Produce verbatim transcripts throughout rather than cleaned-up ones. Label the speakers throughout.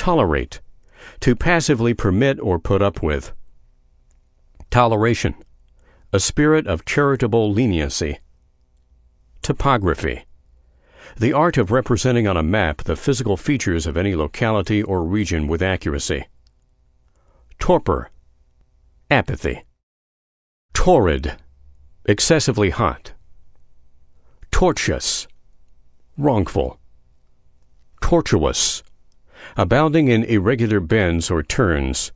Speaker 1: Tolerate, to passively permit or put up with. Toleration, a spirit of charitable leniency. Topography, the art of representing on a map the physical features of any locality or region with accuracy. Torpor, apathy. Torrid, excessively hot. Tortuous, wrongful. Tortuous, abounding in irregular bends or turns.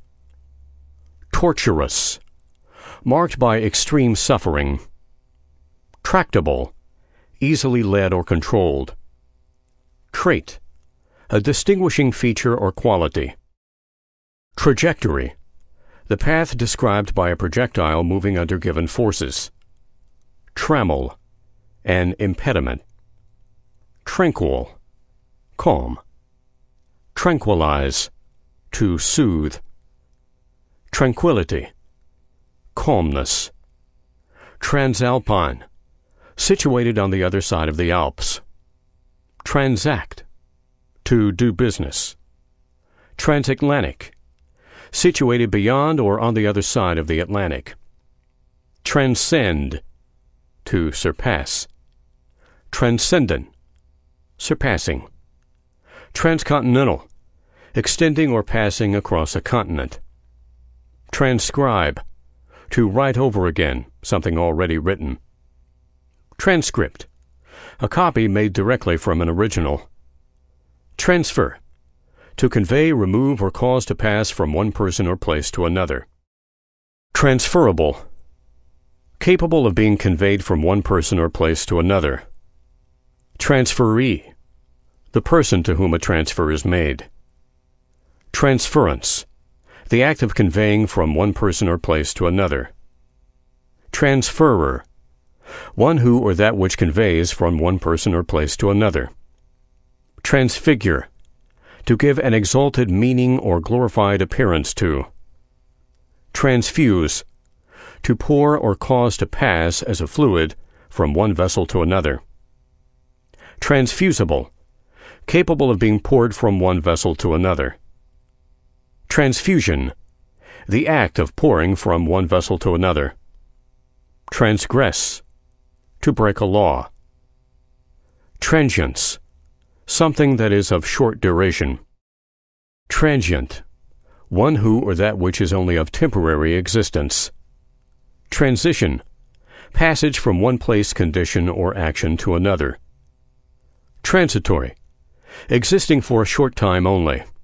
Speaker 1: Tortuous, marked by extreme suffering. Tractable, easily led or controlled. Trait, a distinguishing feature or quality. Trajectory, the path described by a projectile moving under given forces. Trammel, an impediment. Tranquil, calm. Tranquilize, to soothe. Tranquility, calmness. Transalpine, situated on the other side of the Alps. Transact, to do business. Transatlantic, situated beyond or on the other side of the Atlantic. Transcend, to surpass. Transcendent, surpassing. Transcontinental, extending or passing across a continent. Transcribe, to write over again something already written. Transcript, a copy made directly from an original. Transfer, to convey, remove, or cause to pass from one person or place to another. Transferable, capable of being conveyed from one person or place to another. Transferee, the person to whom a transfer is made. Transference, the act of conveying from one person or place to another. Transferer, one who or that which conveys from one person or place to another. Transfigure, to give an exalted meaning or glorified appearance to. Transfuse, to pour or cause to pass as a fluid from one vessel to another. Transfusible, capable of being poured from one vessel to another. Transfusion, the act of pouring from one vessel to another. Transgress, to break a law. Transience, something that is of short duration. Transient, one who or that which is only of temporary existence. Transition, passage from one place, condition, or action to another. Transitory, existing for a short time only.